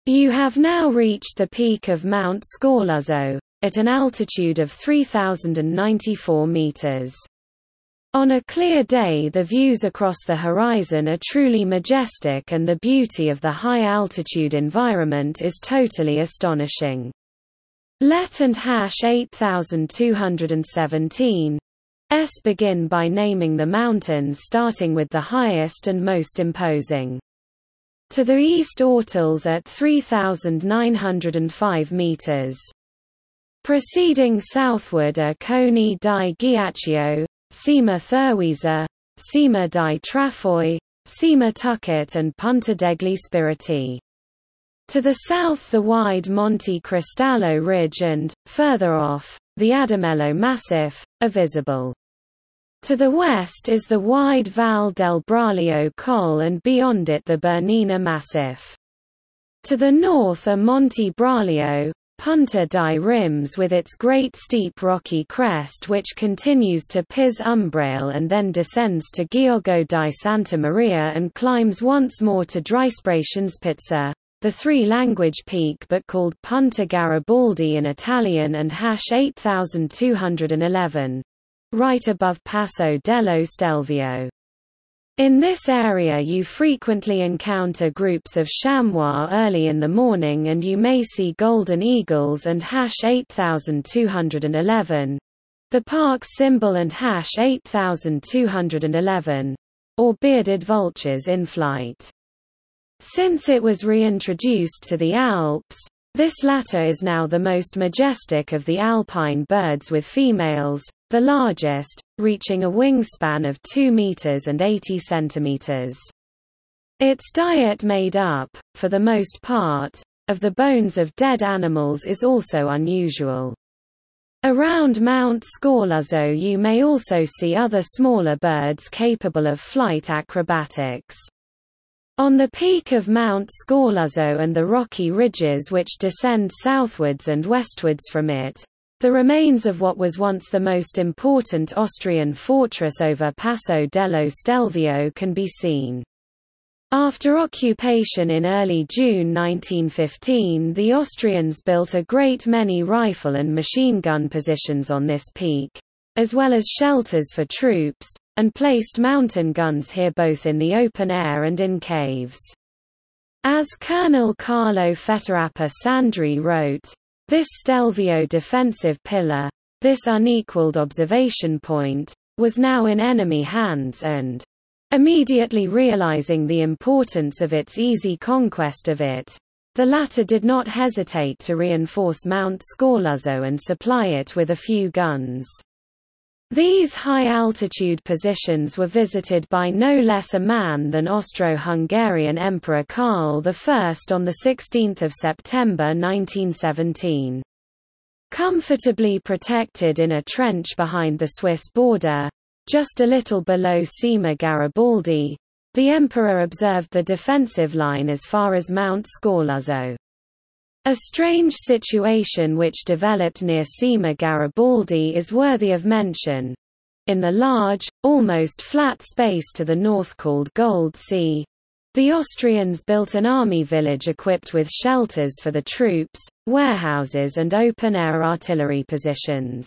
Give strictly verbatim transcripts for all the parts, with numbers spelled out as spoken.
You have now reached the peak of Mount Scorlazo, at an altitude of three thousand ninety-four meters. On a clear day the views across the horizon are truly majestic and the beauty of the high-altitude environment is totally astonishing. Let and hash eight thousand two hundred seventeen S begin by naming the mountains starting with the highest and most imposing. To the east Ortles at three thousand nine hundred five meters. Proceeding southward are Coni di Ghiaccio, Cima Thurwiza, Cima di Trafoi, Cima Tucket and Punta degli Spiriti. To the south the wide Monte Cristallo ridge and, further off, the Adamello Massif, are visible. To the west is the wide Val del Braglio Col and beyond it the Bernina Massif. To the north are Monte Braglio, Punta di Rims with its great steep rocky crest which continues to Piz Umbrail and then descends to Giogo di Santa Maria and climbs once more to Dreisprechenspitze, the three-language peak but called Punta Garibaldi in Italian and hash eight thousand two hundred eleven. Right above Passo dello Stelvio. In this area you frequently encounter groups of chamois early in the morning and you may see golden eagles and hash eight thousand two hundred eleven, the park's symbol and hash eight thousand two hundred eleven, or bearded vultures in flight. Since it was reintroduced to the Alps, this latter is now the most majestic of the alpine birds with females, the largest, reaching a wingspan of two meters and eighty centimeters. Its diet made up, for the most part, of the bones of dead animals is also unusual. Around Mount Scorlazo you may also see other smaller birds capable of flight acrobatics. On the peak of Mount Scorlazo and the rocky ridges which descend southwards and westwards from it, the remains of what was once the most important Austrian fortress over Passo dello Stelvio can be seen. After occupation in early June nineteen fifteen, the Austrians built a great many rifle and machine gun positions on this peak, as well as shelters for troops, and placed mountain guns here both in the open air and in caves. As Colonel Carlo Fetterappa Sandri wrote, "This Stelvio defensive pillar, this unequaled observation point, was now in enemy hands and, immediately realizing the importance of its easy conquest of it, the latter did not hesitate to reinforce Mount Scorlazo and supply it with a few guns." These high-altitude positions were visited by no less a man than Austro-Hungarian Emperor Karl the First on the sixteenth of September nineteen seventeen. Comfortably protected in a trench behind the Swiss border, just a little below Cima Garibaldi, the Emperor observed the defensive line as far as Mount Scorlazo. A strange situation which developed near Cima Garibaldi is worthy of mention. In the large, almost flat space to the north called Gold Sea, the Austrians built an army village equipped with shelters for the troops, warehouses and open-air artillery positions.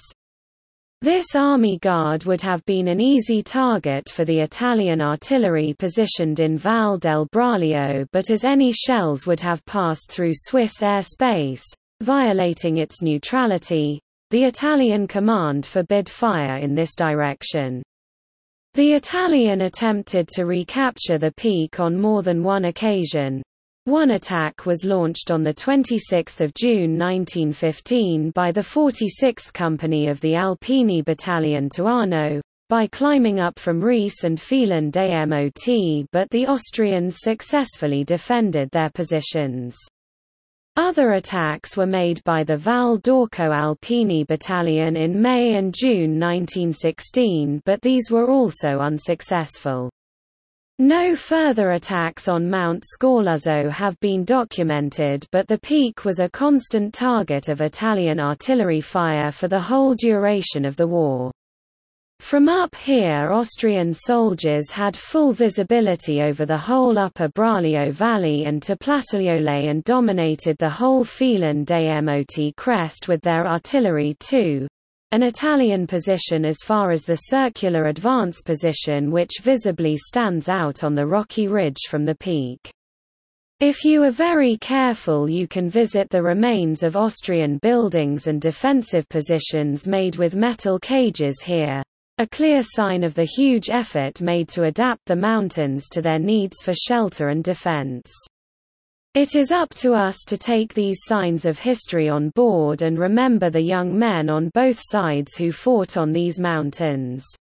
This army guard would have been an easy target for the Italian artillery positioned in Val del Braglio, but as any shells would have passed through Swiss airspace, violating its neutrality, the Italian command forbid fire in this direction. The Italian attempted to recapture the peak on more than one occasion. One attack was launched on the twenty-sixth of June nineteen fifteen by the forty-sixth Company of the Alpini Battalion to Arno, by climbing up from Ries and Phelan de Mot, but the Austrians successfully defended their positions. Other attacks were made by the Val d'Orco Alpini Battalion in May and June nineteen sixteen, but these were also unsuccessful. No further attacks on Mount Scorlazo have been documented, but the peak was a constant target of Italian artillery fire for the whole duration of the war. From up here Austrian soldiers had full visibility over the whole upper Bralio valley and to Plataiole and dominated the whole Felan de Mot crest with their artillery too, an Italian position as far as the circular advance position which visibly stands out on the rocky ridge from the peak. If you are very careful you can visit the remains of Austrian buildings and defensive positions made with metal cages here, a clear sign of the huge effort made to adapt the mountains to their needs for shelter and defense. It is up to us to take these signs of history on board and remember the young men on both sides who fought on these mountains.